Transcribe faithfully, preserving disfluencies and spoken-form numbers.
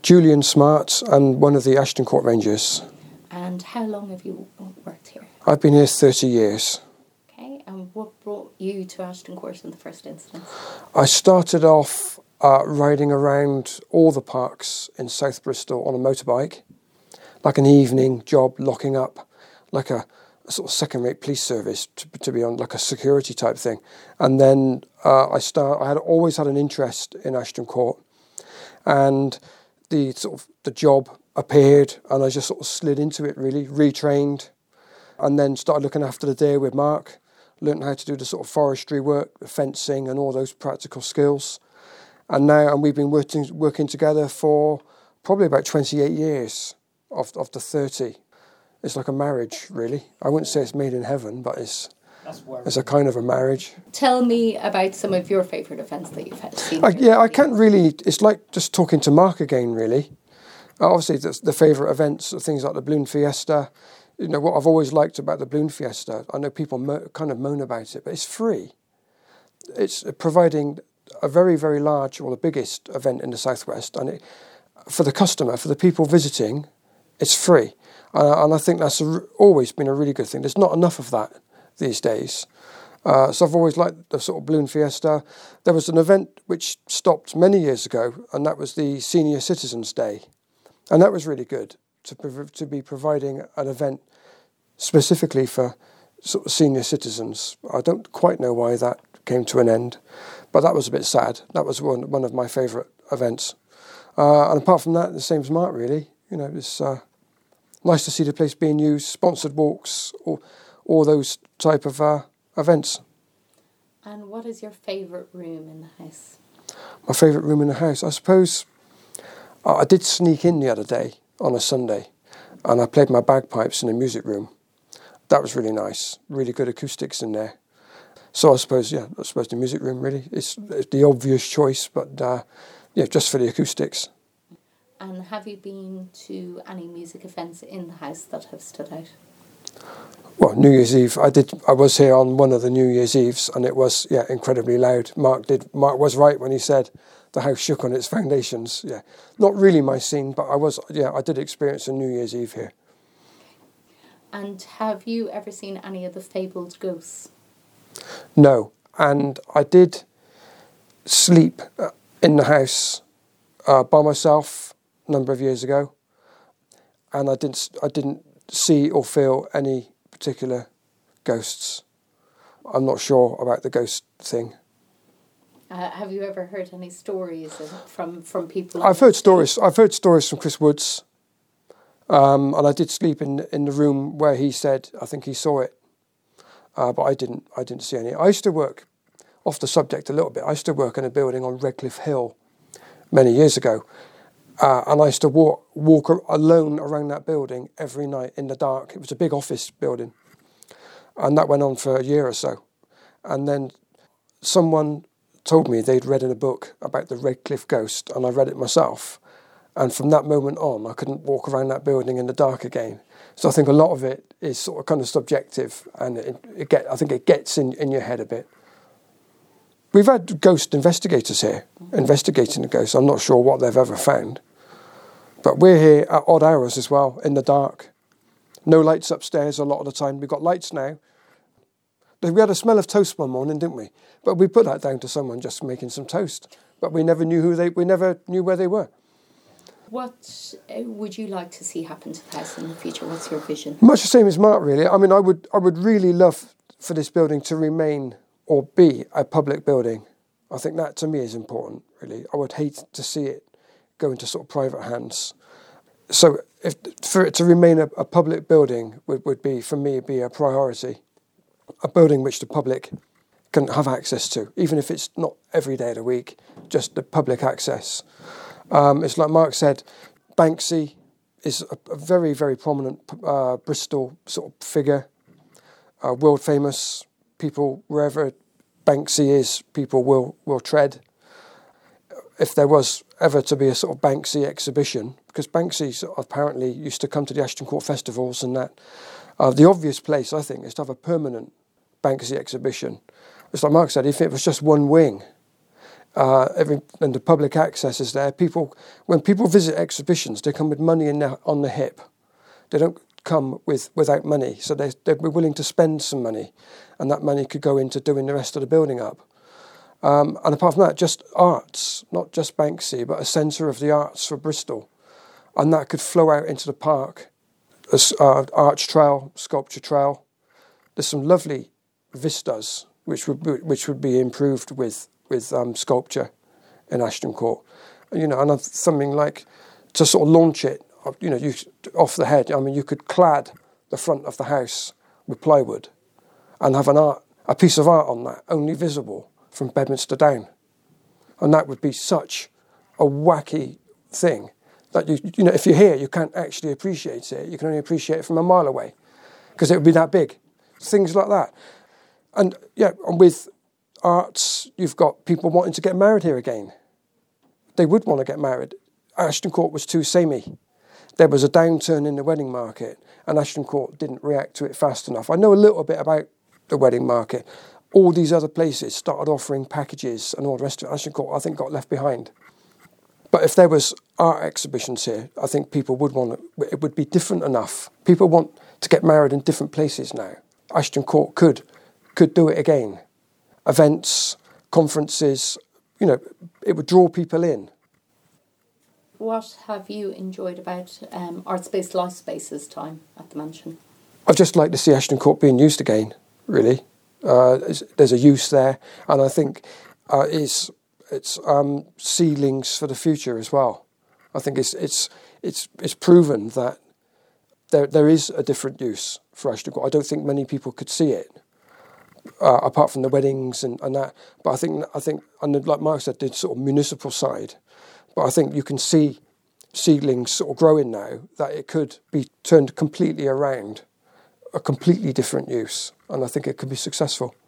Julian Smart and one of the Ashton Court Rangers. And how long have you worked here? I've been here thirty years. Okay, and what brought you to Ashton Court in the first instance? I started off uh, riding around all the parks in South Bristol on a motorbike, like an evening job, locking up, like a, a sort of second-rate police service, to, to be on, like a security type thing. And then uh, I start. I had always had an interest in Ashton Court, and the sort of the job appeared, and I just sort of slid into it, really, retrained, and then started looking after the deer with Mark, learned how to do the sort of forestry work, the fencing and all those practical skills. And now, and we've been working working together for probably about twenty-eight years of, of the thirty. It's like a marriage, really. I wouldn't say it's made in heaven, but it's it's a kind of a marriage. Tell me about some of your favourite events that you've had seen. I, yeah, I can't really, it's like just talking to Mark again, really. Obviously, the, the favourite events are things like the Balloon Fiesta. You know, what I've always liked about the Balloon Fiesta, I know people mo- kind of moan about it, but it's free. It's providing a very, very large, or the biggest event in the Southwest, and it, for the customer, for the people visiting, it's free. Uh, and I think that's a, always been a really good thing. There's not enough of that these days. Uh, so I've always liked the sort of Balloon Fiesta. There was an event which stopped many years ago, and that was the Senior Citizens Day. And that was really good, to prov- to be providing an event specifically for sort of senior citizens. I don't quite know why that came to an end, but that was a bit sad. That was one one of my favourite events. Uh, and apart from that, the same as Mark, really. You know, it's uh, nice to see the place being used, sponsored walks, or all those type of uh, events. And what is your favourite room in the house? My favourite room in the house, I suppose. I did sneak in the other day on a Sunday, and I played my bagpipes in the music room. That was really nice, really good acoustics in there. So I suppose, yeah, I suppose the music room really is the obvious choice, but uh, yeah, just for the acoustics. And have you been to any music events in the house that have stood out? Well, New Year's Eve, I did. I was here on one of the New Year's Eves, and it was yeah incredibly loud. Mark did. Mark was right when he said the house shook on its foundations. Yeah, not really my scene, but I was. Yeah, I did experience a New Year's Eve here. And have you ever seen any of the fabled ghosts? No, and I did sleep in the house uh, by myself a number of years ago, and I didn't. I didn't see or feel any particular ghosts. I'm not sure about the ghost thing. Uh, have you ever heard any stories from from people? I've heard stories. I've heard stories from Chris Woods, um, and I did sleep in in the room where he said I think he saw it, uh, but I didn't. I didn't see any. I used to work, off the subject a little bit. I used to work in a building on Redcliffe Hill many years ago, uh, and I used to walk walk alone around that building every night in the dark. It was a big office building, and that went on for a year or so, and then someone told me they'd read in a book about the Redcliffe ghost, and I read it myself. And from that moment on, I couldn't walk around that building in the dark again. So I think a lot of it is sort of kind of subjective, and it, it get I think it gets in, in your head a bit. We've had ghost investigators here, investigating the ghosts. I'm not sure what they've ever found. But we're here at odd hours as well, in the dark. No lights upstairs a lot of the time. We've got lights now. We had a smell of toast one morning, didn't we? But we put that down to someone just making some toast. But we never knew who they. We never knew where they were. What uh, would you like to see happen to the house in the future? What's your vision? Much the same as Mark, really. I mean, I would. I would really love for this building to remain or be a public building. I think that to me is important. Really, I would hate to see it go into sort of private hands. So, if for it to remain a, a public building would, would be for me be a priority. A building which the public can have access to, even if it's not every day of the week, just the public access. Um, it's like Mark said, Banksy is a, a very, very prominent uh, Bristol sort of figure, uh, world famous. People, wherever Banksy is, people will, will tread. If there was ever to be a sort of Banksy exhibition, because Banksy sort of apparently used to come to the Ashton Court festivals and that, uh, the obvious place, I think, is to have a permanent Banksy exhibition. It's like Mark said, if it was just one wing, Uh, every, and the public access is there. People, when people visit exhibitions, they come with money in their, on the hip. They don't come with without money, so they they'd be willing to spend some money, and that money could go into doing the rest of the building up. Um, and apart from that, just arts, not just Banksy, but a centre of the arts for Bristol, and that could flow out into the park. As uh, arch trail, sculpture trail. There's some lovely vistas which would be, which would be improved with. with um, sculpture in Ashton Court, you know, and something like to sort of launch it, you know, you off the head. I mean, you could clad the front of the house with plywood, and have an art, a piece of art on that, only visible from Bedminster down, and that would be such a wacky thing that you, you know, if you're here, you can't actually appreciate it. You can only appreciate it from a mile away, because it would be that big. Things like that, and yeah, and with arts, you've got people wanting to get married here again. They would want to get married. Ashton Court was too samey. There was a downturn in the wedding market, and Ashton Court didn't react to it fast enough. I know a little bit about the wedding market. All these other places started offering packages and all the rest of it. Ashton Court, I think, got left behind. But if there was art exhibitions here, I think people would want to, it would be different enough. People want to get married in different places now. Ashton Court could could do it again. Events, conferences, you know, it would draw people in. What have you enjoyed about um, Artspace Life Space's time at the mansion? I'd just like to see Ashton Court being used again, really. Uh, there's a use there, and I think uh, it's, it's um, seedlings for the future as well. I think it's it's it's it's proven that there there is a different use for Ashton Court. I don't think many people could see it. Uh, apart from the weddings and, and that, but I think I think and like Mark said, the sort of municipal side. But I think you can see seedlings sort of growing now that it could be turned completely around, a completely different use, and I think it could be successful.